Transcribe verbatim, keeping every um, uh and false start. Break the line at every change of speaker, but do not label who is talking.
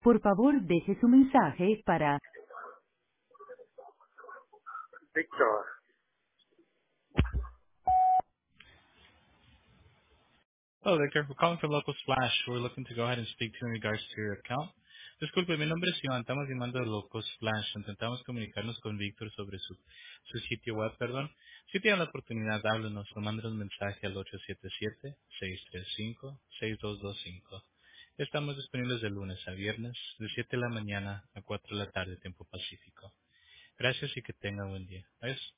Por favor, deje su mensaje para
Victor.
Hello, Victor. We're calling from Local Splash. We're looking to go ahead and speak to you in regards to your account. Disculpe, mi nombre es Iván. Estamos llamando de Local Splash. Intentamos comunicarnos con Víctor sobre su, su sitio web, perdón. Si tiene la oportunidad, háblenos o mande un mensaje al ocho siete siete, seis tres cinco, seis dos dos cinco. Estamos disponibles de lunes a viernes, de siete de la mañana a cuatro de la tarde, tiempo pacífico. Gracias y que tenga buen día. Adiós.